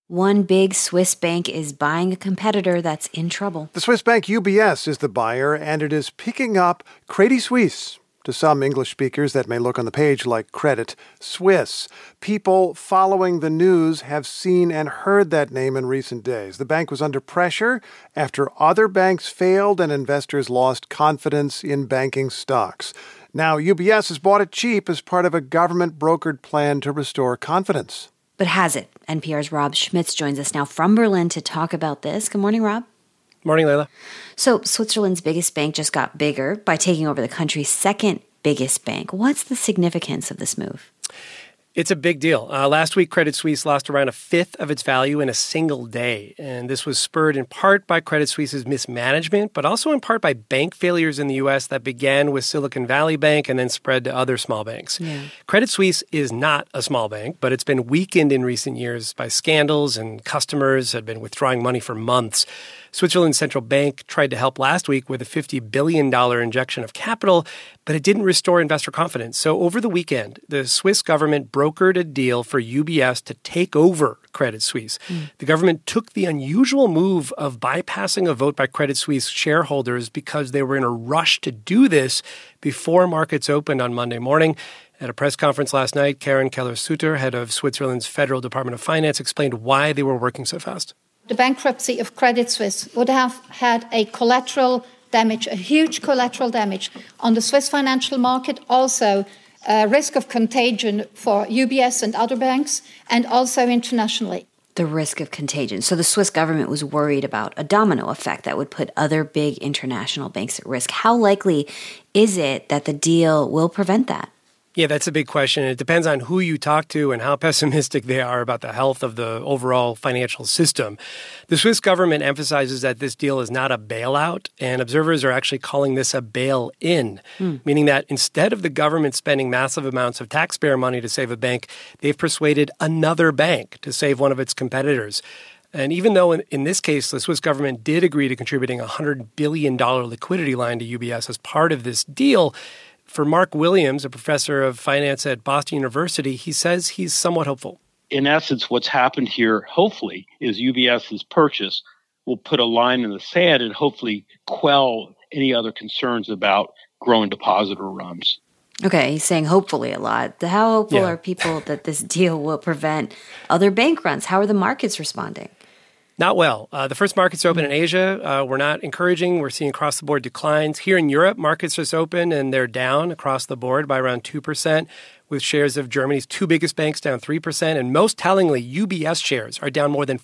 One big Swiss bank is buying a competitor that's in trouble. The Swiss bank UBS is the buyer, and it is picking up Credit Suisse. To some English speakers, that may look on the page like Credit Suisse. People following the news have seen and heard that name in recent days. The bank was under pressure after other banks failed and investors lost confidence in banking stocks. Now, UBS has bought it cheap as part of a government-brokered plan to restore confidence. But has it? NPR's Rob Schmitz joins us now from Berlin to talk about this. Good morning, Rob. Morning, Layla. So Switzerland's biggest bank just got bigger by taking over the country's second biggest bank. What's the significance of this move? It's a big deal. Last week, Credit Suisse lost around a fifth of its value in a single day. And this was spurred in part by Credit Suisse's mismanagement, but also in part by bank failures in the U.S. that began with Silicon Valley Bank and then spread to other small banks. Yeah. Credit Suisse is not a small bank, but it's been weakened in recent years by scandals, and customers had been withdrawing money for months. Switzerland's central bank tried to help last week with a $50 billion injection of capital, but it didn't restore investor confidence. So over the weekend, the Swiss government brokered a deal for UBS to take over Credit Suisse. The government took the unusual move of bypassing a vote by Credit Suisse shareholders because they were in a rush to do this before markets opened on Monday morning. At a press conference last night, Karen Keller-Sutter, head of Switzerland's Federal Department of Finance, explained why they were working so fast. The bankruptcy of Credit Suisse would have had a collateral damage, a huge collateral damage on the Swiss financial market, also a risk of contagion for UBS and other banks, and also internationally. The risk of contagion. So the Swiss government was worried about a domino effect that would put other big international banks at risk. How likely is it that the deal will prevent that? Yeah, that's a big question. It depends on who you talk to and how pessimistic they are about the health of the overall financial system. The Swiss government emphasizes that this deal is not a bailout, and observers are actually calling this a bail-in, meaning that instead of the government spending massive amounts of taxpayer money to save a bank, they've persuaded another bank to save one of its competitors. And even though in this case, the Swiss government did agree to contributing a $100 billion liquidity line to UBS as part of this deal, for Mark Williams, a professor of finance at Boston University, he says he's somewhat hopeful. In essence, what's happened here, hopefully, is UBS's purchase will put a line in the sand and hopefully quell any other concerns about growing depositor runs. Okay, he's saying hopefully a lot. How hopeful are people that this deal will prevent other bank runs? How are the markets responding? Not well. The first markets open in Asia were not encouraging. We're seeing across-the-board declines. Here in Europe, markets just open, and they're down across the board by around 2%, with shares of Germany's two biggest banks down 3%. And most tellingly, UBS shares are down more than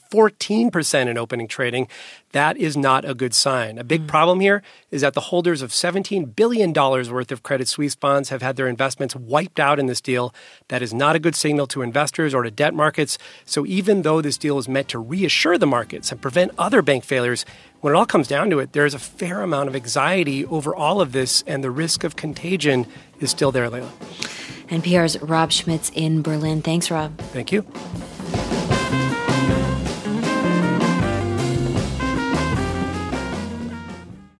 14% in opening trading. That is not a good sign. A big problem here is that the holders of $17 billion worth of Credit Suisse bonds have had their investments wiped out in this deal. That is not a good signal to investors or to debt markets. So even though this deal is meant to reassure the markets and prevent other bank failures, when it all comes down to it, there is a fair amount of anxiety over all of this, and the risk of contagion is still there, Layla. NPR's Rob Schmitz in Berlin. Thanks, Rob. Thank you.